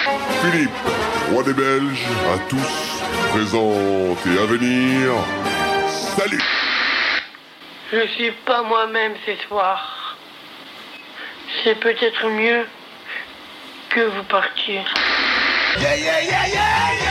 Philippe, roi des Belges, à tous, présents et à venir, salut! Je suis pas moi-même ce soir. C'est peut-être mieux que vous partiez. Yeah, yeah, yeah, yeah, yeah.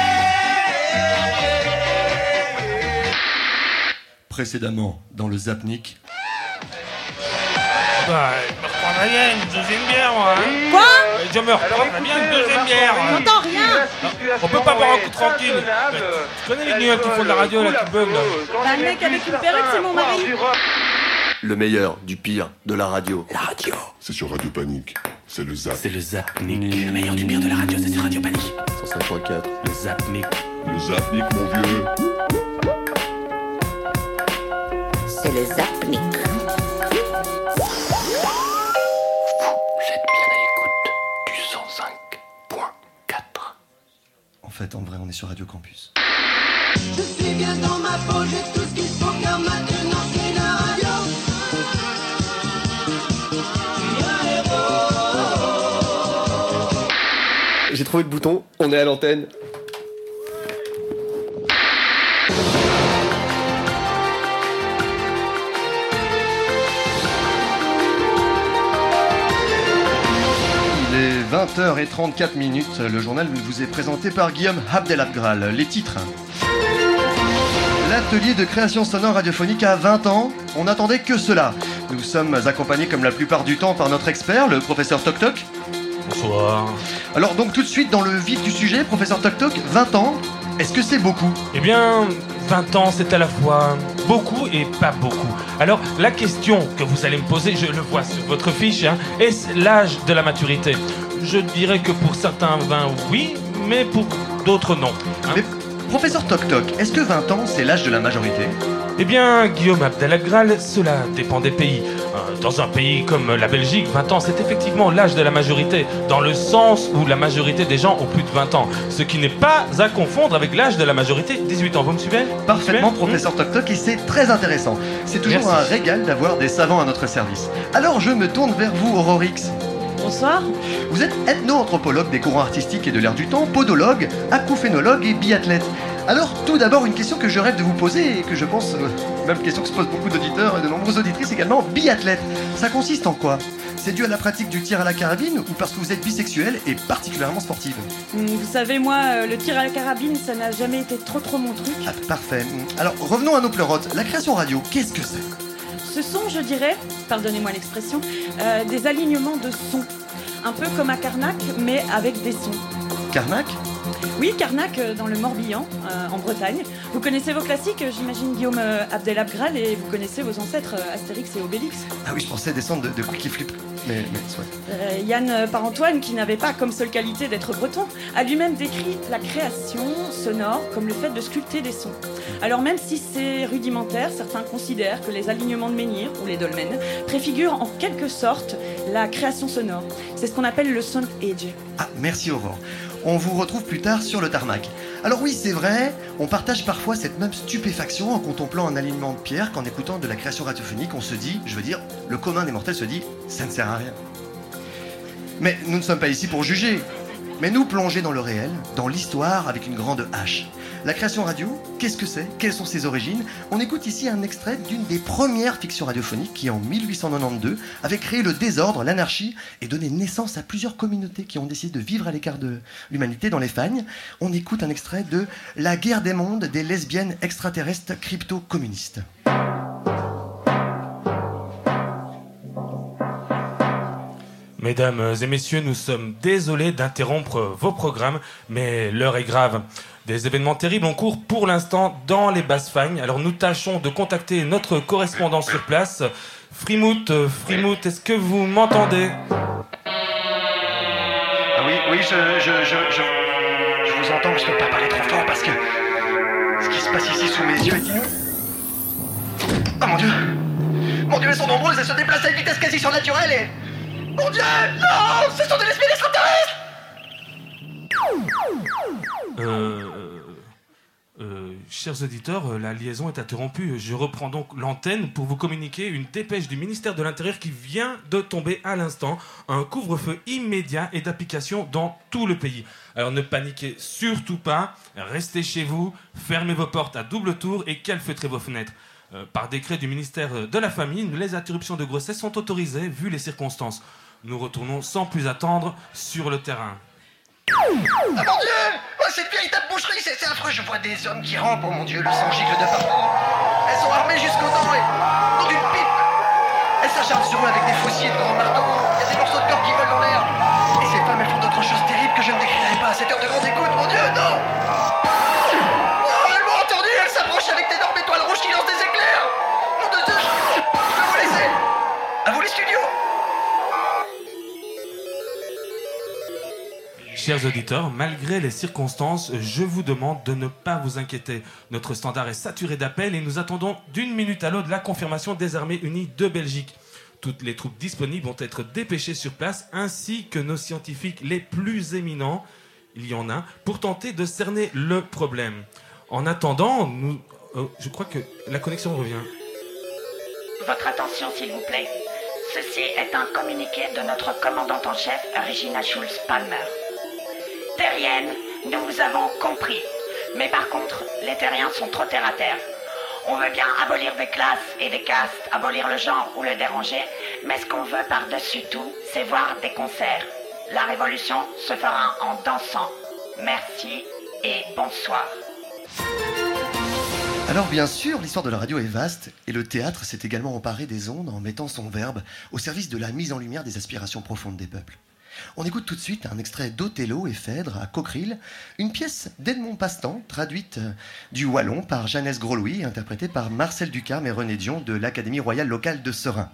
Précédemment, dans le Zapnik. Bah, je me reprendrais bien une deuxième bière, moi. Hein. Quoi? Je me reprendrais bien une deuxième bière. J'entends rien. On peut pas boire un coup tranquille. Tu connais les guignols qui font de la radio, là, qui bug, là. Un mec avec une perruque, c'est mon mari. Le meilleur, du pire, de la radio. La radio. C'est sur Radio Panique, c'est le Zap. C'est le Zapnik. Le meilleur du pire de la radio, c'est sur Radio Panique. 105.4. Le Zapnik. Le Zapnik, mon vieux. C'est le Zapnik. Vous êtes bien à l'écoute du 105.4. En fait, en vrai, on est sur Radio Campus. Je suis bien dans ma peau, j'ai tout ce qu'il faut car maintenant c'est la radio. J'ai trouvé le bouton, on est à l'antenne. Il est 20h34. Le journal vous est présenté par Guillaume Abdelabgral. Les titres. L'atelier de création sonore radiophonique a 20 ans. On n'attendait que cela. Nous sommes accompagnés comme la plupart du temps par notre expert, le professeur Toc Toc. Bonsoir. Alors donc tout de suite dans le vif du sujet, professeur Toc Toc, 20 ans, est-ce que c'est beaucoup? Eh bien, 20 ans, c'est à la fois beaucoup et pas beaucoup. Alors, la question que vous allez me poser, je le vois sur votre fiche, hein, est-ce l'âge de la maturité? Je dirais que pour certains 20, oui, mais pour d'autres, non. Hein. Mais professeur Toc Toc, est-ce que 20 ans c'est l'âge de la majorité? Eh bien, Guillaume Abdelabgral, cela dépend des pays. Dans un pays comme la Belgique, 20 ans, c'est effectivement l'âge de la majorité, dans le sens où la majorité des gens ont plus de 20 ans. Ce qui n'est pas à confondre avec l'âge de la majorité, 18 ans. Vous me suivez? Parfaitement, professeur Toc Toc, et c'est très intéressant. C'est toujours Merci. un régal d'avoir des savants à notre service. Alors je me tourne vers vous, Aurorix. Bonsoir. Vous êtes ethno-anthropologue des courants artistiques et de l'air du temps, podologue, acouphénologue et biathlète. Alors, tout d'abord, une question que je rêve de vous poser et que je pense, même question que se posent beaucoup d'auditeurs et de nombreuses auditrices également, biathlète. Ça consiste en quoi? C'est dû à la pratique du tir à la carabine ou parce que vous êtes bisexuelle et particulièrement sportive? Vous savez, moi, le tir à la carabine, ça n'a jamais été trop mon truc. Ah, parfait. Alors, revenons à nos pleurotes. La création radio, qu'est-ce que c'est? Ce sont, je dirais, pardonnez-moi l'expression, des alignements de sons. Un peu comme à Carnac, mais avec des sons. Carnac? Oui, Carnac, dans le Morbihan, en Bretagne. Vous connaissez vos classiques, j'imagine, Guillaume Abdelabgral, et vous connaissez vos ancêtres, Astérix et Obélix. Ah oui, je pensais descendre de Quicky Flip. Mais soit. Yann Parentoine, qui n'avait pas comme seule qualité d'être breton, a lui-même décrit la création sonore comme le fait de sculpter des sons. Alors même si c'est rudimentaire, certains considèrent que les alignements de menhir, ou les dolmens, préfigurent en quelque sorte la création sonore. C'est ce qu'on appelle le sound age. Ah, merci Aurore. On vous retrouve plus tard sur le tarmac. Alors oui, c'est vrai, on partage parfois cette même stupéfaction en contemplant un alignement de pierre qu'en écoutant de la création radiophonique, on se dit, je veux dire, le commun des mortels se dit, ça ne sert à rien. Mais nous ne sommes pas ici pour juger, mais nous plonger dans le réel, dans l'histoire avec une grande H. La création radio, qu'est-ce que c'est? Quelles sont ses origines? On écoute ici un extrait d'une des premières fictions radiophoniques qui, en 1892, avait créé le désordre, l'anarchie et donné naissance à plusieurs communautés qui ont décidé de vivre à l'écart de l'humanité dans les fagnes. On écoute un extrait de La guerre des mondes des lesbiennes extraterrestres crypto-communistes. Mesdames et messieurs, nous sommes désolés d'interrompre vos programmes, mais l'heure est grave. Des événements terribles en cours pour l'instant dans les Basses-Fagnes. Alors nous tâchons de contacter notre correspondant sur place. Frimout, est-ce que vous m'entendez? Ah oui, je vous entends, je ne peux pas parler trop fort parce que ce qui se passe ici sous mes yeux est... Oh mon Dieu! Mon Dieu, elles sont nombreuses, elles se déplacent à une vitesse quasi surnaturelle et... Mon Dieu! Non! Ce sont des lesbiennes extraterrestres! Chers auditeurs, la liaison est interrompue. Je reprends donc l'antenne pour vous communiquer une dépêche du ministère de l'Intérieur qui vient de tomber à l'instant. Un couvre-feu immédiat est d'application dans tout le pays. Alors ne paniquez surtout pas, restez chez vous, fermez vos portes à double tour et calfeutrez vos fenêtres. Par décret du ministère de la Famille, les interruptions de grossesse sont autorisées vu les circonstances. Nous retournons sans plus attendre sur le terrain. Ah mon Dieu! Oh, c'est une véritable boucherie, c'est affreux. Je vois des hommes qui rampent, oh mon Dieu, le sang gicle de partout. Elles sont armées jusqu'aux dents et dans une pipe. Elles s'acharnent sur eux avec des fauciers de grands marteaux. Il y a des morceaux de corps qui volent dans l'air. Et ces femmes, elles font d'autres choses terribles que je ne décrirai pas à cette heure de grande écoute, mon Dieu, non! Oh, elles m'ont entendu, elles s'approchent avec d'énormes étoiles rouges qui lancent des éclairs. Mon Dieu, je peux vous laisser. À vous les studios. Chers auditeurs, malgré les circonstances, je vous demande de ne pas vous inquiéter. Notre standard est saturé d'appels et nous attendons d'une minute à l'autre la confirmation des armées unies de Belgique. Toutes les troupes disponibles vont être dépêchées sur place, ainsi que nos scientifiques les plus éminents, il y en a, pour tenter de cerner le problème. En attendant, je crois que la connexion revient. Votre attention, s'il vous plaît. Ceci est un communiqué de notre commandante en chef, Regina Schulz-Palmer. Terrienne, nous vous avons compris. Mais par contre, les terriens sont trop terre-à-terre. On veut bien abolir des classes et des castes, abolir le genre ou le déranger, mais ce qu'on veut par-dessus tout, c'est voir des concerts. La révolution se fera en dansant. Merci et bonsoir. Alors bien sûr, l'histoire de la radio est vaste, et le théâtre s'est également emparé des ondes en mettant son verbe au service de la mise en lumière des aspirations profondes des peuples. On écoute tout de suite un extrait d'Othello et Phèdre à Coqueril, une pièce d'Edmond Pastan, traduite du wallon par Jeannès Gros-Louis, interprétée par Marcel Ducarme et René Dion de l'Académie royale locale de Serein.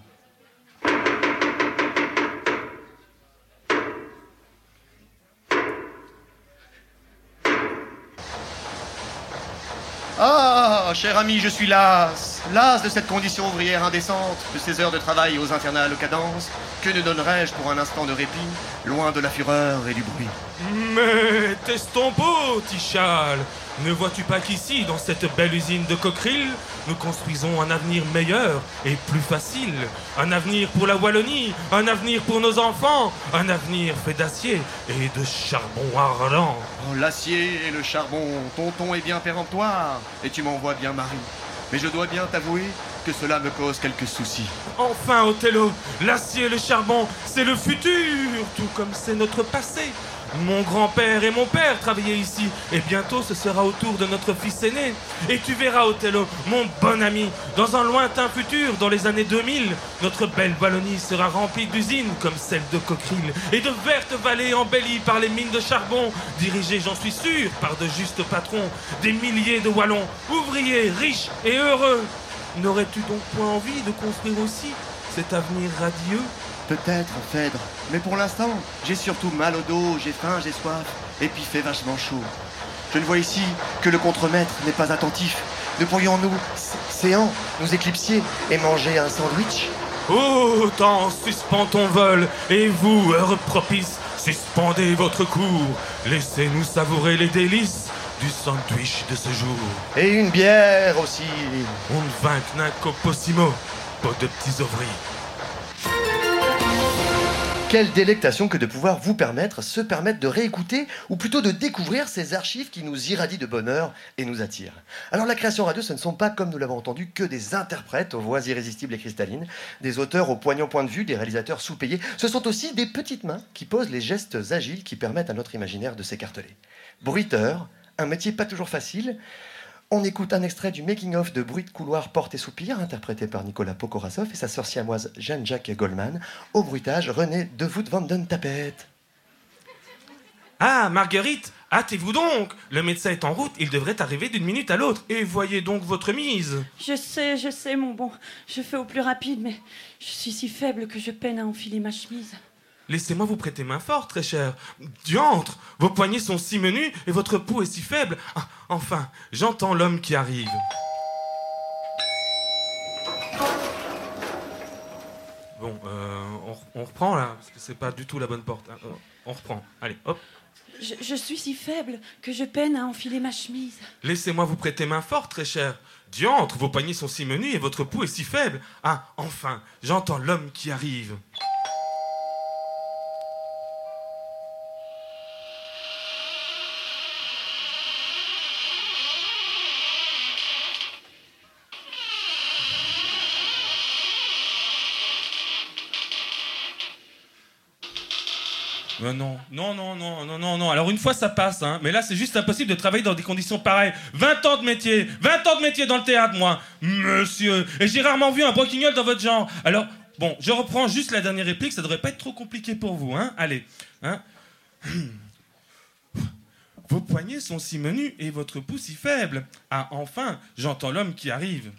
Ah, cher ami, je suis las de cette condition ouvrière indécente, de ces heures de travail aux infernales cadences. Que ne donnerais-je pour un instant de répit, loin de la fureur et du bruit? Mais t'estompeau, Tichal, ne vois-tu pas qu'ici, dans cette belle usine de Coqueril, nous construisons un avenir meilleur et plus facile, un avenir pour la Wallonie, un avenir pour nos enfants, un avenir fait d'acier et de charbon ardent. Oh, l'acier et le charbon, ton ton est bien péremptoire, et tu m'envoies bien Marie. Mais je dois bien t'avouer que cela me cause quelques soucis. Enfin, Othello, l'acier et le charbon, c'est le futur, tout comme c'est notre passé. Mon grand-père et mon père travaillaient ici, et bientôt ce sera au tour de notre fils aîné. Et tu verras, Othello, mon bon ami, dans un lointain futur, dans les années 2000, notre belle Wallonie sera remplie d'usines comme celle de Coqueril, et de vertes vallées embellies par les mines de charbon, dirigées, j'en suis sûr, par de justes patrons, des milliers de Wallons, ouvriers, riches et heureux. N'aurais-tu donc point envie de construire aussi cet avenir radieux? Peut-être, Phèdre, mais pour l'instant, j'ai surtout mal au dos, j'ai faim, j'ai soif, et puis fait vachement chaud. Je ne vois ici que le contremaître n'est pas attentif. Ne pourrions-nous, séants, nous éclipser et manger un sandwich? Oh, temps suspend ton vol, et vous, heure propice, suspendez votre cours. Laissez-nous savourer les délices du sandwich de ce jour. Et une bière aussi. Un vaincna possimo, pas de petits ouvriers. Quelle délectation que de pouvoir se permettre de réécouter, ou plutôt de découvrir ces archives qui nous irradient de bonheur et nous attirent. Alors la création radio, ce ne sont pas, comme nous l'avons entendu, que des interprètes aux voix irrésistibles et cristallines, des auteurs au poignant point de vue, des réalisateurs sous-payés. Ce sont aussi des petites mains qui posent les gestes agiles qui permettent à notre imaginaire de s'écarteler. Bruiteur, un métier pas toujours facile. On écoute un extrait du making-of de Bruit de couloir, porte et soupir, interprété par Nicolas Pokorasov et sa sœur siamoise Jeanne-Jacques Goldman. Au bruitage, René de Voet van den Tapet. Ah, Marguerite, hâtez-vous donc. Le médecin est en route, il devrait arriver d'une minute à l'autre. Et voyez donc votre mise. Je sais, mon bon. Je fais au plus rapide, mais je suis si faible que je peine à enfiler ma chemise. Laissez-moi vous prêter main forte, très cher. Diantre, vos poignets sont si menus et votre peau est si faible. Ah, enfin, j'entends l'homme qui arrive. Bon, On reprend là, parce que c'est pas du tout la bonne porte. Hein. On reprend. Allez, hop. Je suis si faible que je peine à enfiler ma chemise. Laissez-moi vous prêter main forte, très cher. Diantre, vos poignets sont si menus et votre pouls est si faible. Ah, enfin, j'entends l'homme qui arrive. Non. Alors une fois ça passe, hein. Mais là c'est juste impossible de travailler dans des conditions pareilles. 20 ans de métier dans le théâtre, moi, monsieur. Et j'ai rarement vu un broquignol dans votre genre. Alors, bon, je reprends juste la dernière réplique, ça devrait pas être trop compliqué pour vous, hein. Allez, hein. Vos poignets sont si menus et votre pouls si faible. Ah, enfin, j'entends l'homme qui arrive.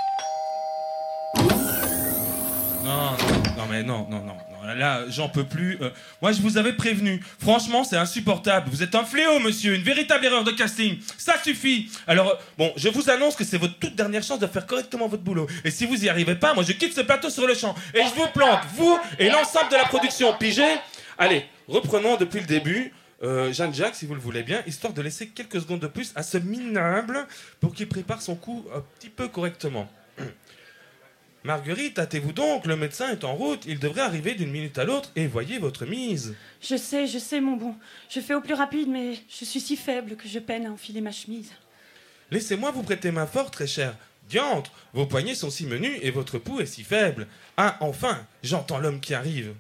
Non. Là, j'en peux plus. Moi, je vous avais prévenu. Franchement, c'est insupportable. Vous êtes un fléau, monsieur. Une véritable erreur de casting. Ça suffit. Alors, bon, je vous annonce que c'est votre toute dernière chance de faire correctement votre boulot. Et si vous y arrivez pas, moi, je quitte ce plateau sur le champ. Et je vous plante, vous et l'ensemble de la production. Pigé ? Allez, reprenons depuis le début. Jeanne-Jacques, si vous le voulez bien, histoire de laisser quelques secondes de plus à ce minable pour qu'il prépare son coup un petit peu correctement. Marguerite, hâtez-vous donc, le médecin est en route, il devrait arriver d'une minute à l'autre, et voyez votre mise. Je sais, mon bon. Je fais au plus rapide, mais je suis si faible que je peine à enfiler ma chemise. Laissez-moi vous prêter main forte, très cher. Diantre, vos poignets sont si menus et votre pouls est si faible. Ah, enfin, j'entends l'homme qui arrive.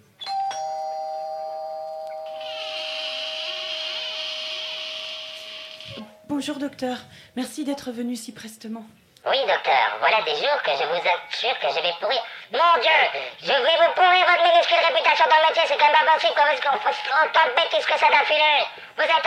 Bonjour, docteur. Merci d'être venu si prestement. Oui, docteur, voilà des jours que je vous assure que je vais pourrir. Mon Dieu, je vais vous pourrir votre minuscule réputation dans le métier, c'est quand même pas possible qu'on fasse autant de bêtises que ça d'affilée. Vous êtes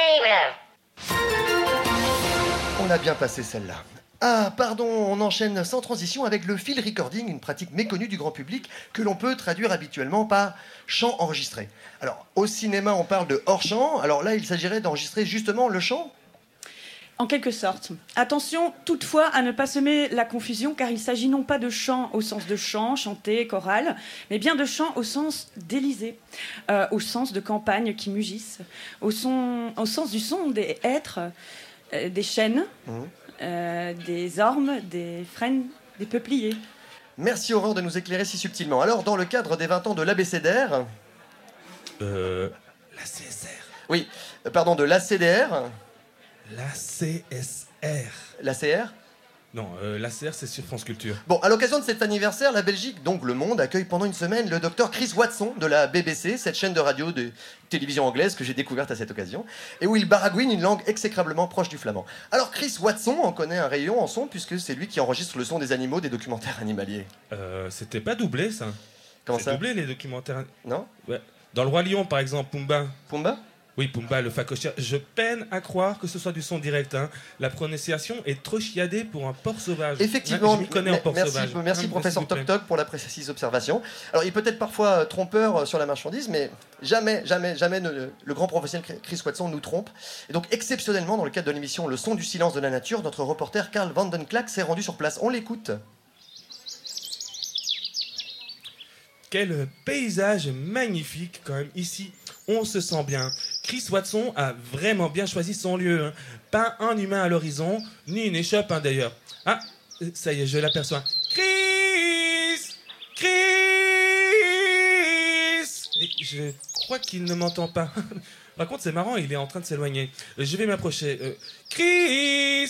invisible. On a bien passé celle-là. Ah, pardon, on enchaîne sans transition avec le field recording, une pratique méconnue du grand public que l'on peut traduire habituellement par chant enregistré. Alors, au cinéma, on parle de hors-champ. Alors là, il s'agirait d'enregistrer justement le chant ? En quelque sorte. Attention toutefois à ne pas semer la confusion, car il s'agit non pas de chant au sens de chant, chanté, choral, mais bien de chant au sens d'Élysée, au sens de campagne qui mugissent, au sens du son des hêtres, des chênes, des ormes, des frênes, des peupliers. Merci Aurore de nous éclairer si subtilement. Alors, dans le cadre des 20 ans de l'ABCDR... La CSR. Oui, pardon, de l'ACDR... La CSR. La CR ? Non, la CR, c'est sur France Culture. Bon, à l'occasion de cet anniversaire, la Belgique, donc le monde, accueille pendant une semaine le docteur Chris Watson de la BBC, cette chaîne de radio de télévision anglaise que j'ai découverte à cette occasion, et où il baragouine une langue exécrablement proche du flamand. Alors Chris Watson en connaît un rayon en son, puisque c'est lui qui enregistre le son des animaux des documentaires animaliers. C'était pas doublé, ça. Comment c'est ça ? Doublé, les documentaires. Non ? Ouais. Dans Le Roi Lion, par exemple, Pumba. Pumba ? Oui, Pumba, le phacochère. Je peine à croire que ce soit du son direct. Hein. La prononciation est trop chiadée pour un porc sauvage. Effectivement, je m'y connais en porc sauvage. Merci professeur Toc Toc pour la précise observation. Alors, il peut être parfois trompeur sur la marchandise, mais jamais le grand professionnel Chris Watson nous trompe. Et donc, exceptionnellement, dans le cadre de l'émission Le son du silence de la nature, notre reporter Karl Vandenklack s'est rendu sur place. On l'écoute. Quel paysage magnifique, quand même, ici. On se sent bien. Chris Watson a vraiment bien choisi son lieu. Hein. Pas un humain à l'horizon, ni une échoppe, hein, d'ailleurs. Ah, ça y est, je l'aperçois. Chris! Et je crois qu'il ne m'entend pas. Par contre, c'est marrant, il est en train de s'éloigner. Je vais m'approcher. Chris!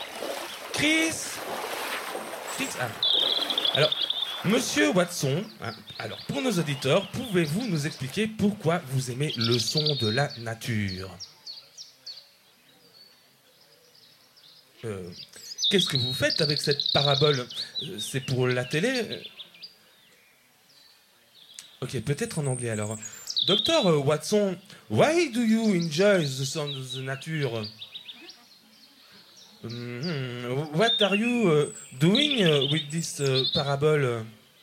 Ah. Alors... Monsieur Watson, alors pour nos auditeurs, pouvez-vous nous expliquer pourquoi vous aimez le son de la nature ? Qu'est-ce que vous faites avec cette parabole ? C'est pour la télé ? Ok, peut-être en anglais alors. Dr. Watson, why do you enjoy the sound of the nature ? What are you doing with this parabole?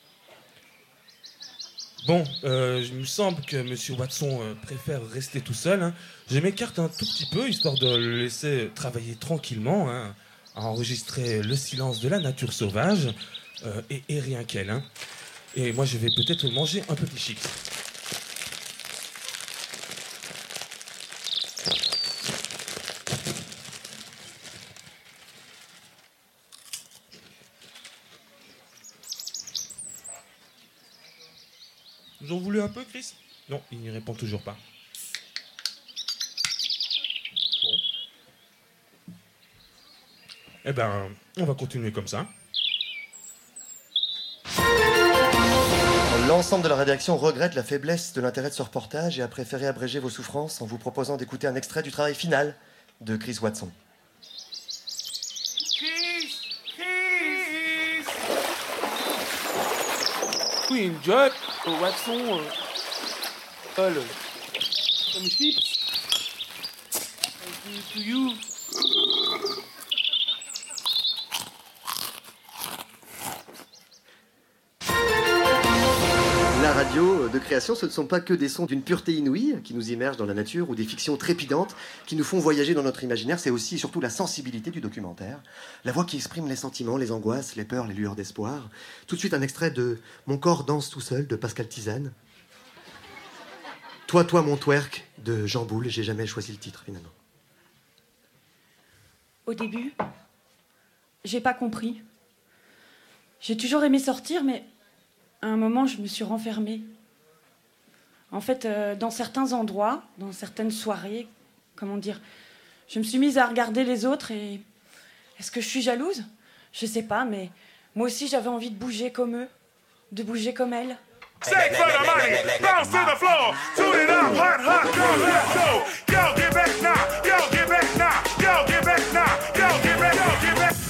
Bon, il me semble que Monsieur Watson préfère rester tout seul. Hein. Je m'écarte un tout petit peu, histoire de le laisser travailler tranquillement, hein, à enregistrer le silence de la nature sauvage, et rien qu'elle. Hein. Et moi, je vais peut-être manger un peu plus chic. Vous en voulez un peu, Chris? Non, il n'y répond toujours pas. Bon. Eh ben, on va continuer comme ça. L'ensemble de la rédaction regrette la faiblesse de l'intérêt de ce reportage et a préféré abréger vos souffrances en vous proposant d'écouter un extrait du travail final de Chris Watson. Queen Jack, Watson, Paul, some chips. To you. La radio de création, ce ne sont pas que des sons d'une pureté inouïe qui nous immergent dans la nature ou des fictions trépidantes qui nous font voyager dans notre imaginaire, c'est aussi et surtout la sensibilité du documentaire, la voix qui exprime les sentiments, les angoisses, les peurs, les lueurs d'espoir. Tout de suite un extrait de Mon corps danse tout seul de Pascal Tisane. Toi, mon twerk de Jean Boulle, j'ai jamais choisi le titre finalement. Au début, j'ai pas compris. J'ai toujours aimé sortir, mais à un moment, je me suis renfermée. En fait, dans certains endroits, dans certaines soirées, comment dire, je me suis mise à regarder les autres et... Est-ce que je suis jalouse? Je sais pas, mais moi aussi, j'avais envie de bouger comme eux, de bouger comme elles. Shake for the money, bounce to the floor, tune it up, hot, hot, girl, let's go. Yo, get back now, yo, get back now, yo, get back now, yo, get back, yo, get back.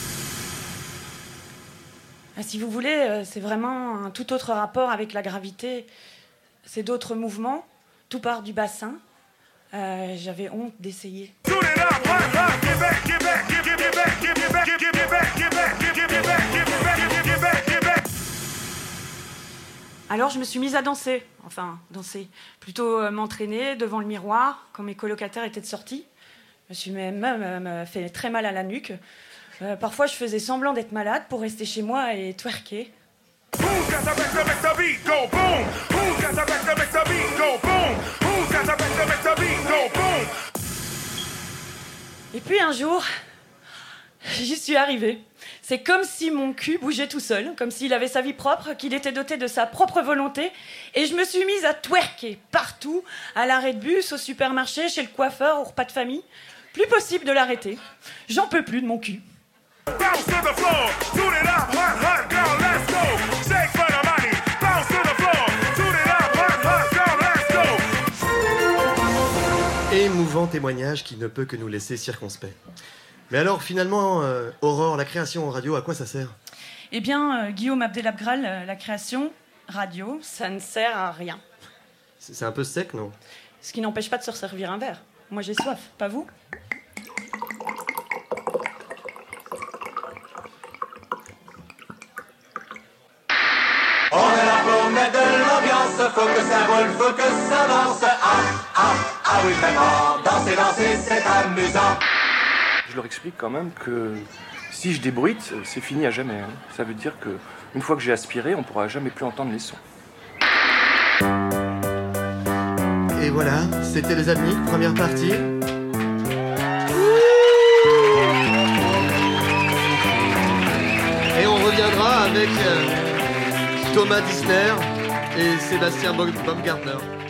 Ah, si vous voulez, c'est vraiment un tout autre rapport avec la gravité. C'est d'autres mouvements, tout part du bassin. J'avais honte d'essayer. Tune it up, hot, hot, get back, get back, get back, get back, get back, get back, get back, get back, get back, get back, get back. Alors je me suis mise à danser, danser, plutôt m'entraîner devant le miroir quand mes colocataires étaient de sortie. Je me suis même fait très mal à la nuque. Parfois je faisais semblant d'être malade pour rester chez moi et twerker. Et puis un jour, j'y suis arrivée. C'est comme si mon cul bougeait tout seul, comme s'il avait sa vie propre, qu'il était doté de sa propre volonté. Et je me suis mise à twerker partout, à l'arrêt de bus, au supermarché, chez le coiffeur, au repas de famille. Plus possible de l'arrêter. J'en peux plus de mon cul. Bounce to the floor, tune it up, hot, hot, girl, let's go. Shake for the money, bounce to the floor, tune it up, hot, hot, girl, let's go. Émouvant témoignage qui ne peut que nous laisser circonspects. Mais alors, finalement, Aurore, la création en radio, à quoi ça sert? Eh bien, Guillaume Abdelabgral, la création radio, ça ne sert à rien. C'est un peu sec, non? Ce qui n'empêche pas de se resservir un verre. Moi, j'ai soif, pas vous? On est là pour mettre de l'ambiance, faut que ça roule, faut que ça danse. Ah oui, vraiment, danser, danser, c'est amusant. Je leur explique quand même que si je débruite, c'est fini à jamais. Hein. Ça veut dire que une fois que j'ai aspiré, on pourra jamais plus entendre les sons. Et voilà, c'était Les Amis, première partie. Et on reviendra avec Thomas Dissner et Sébastien Baumgartner.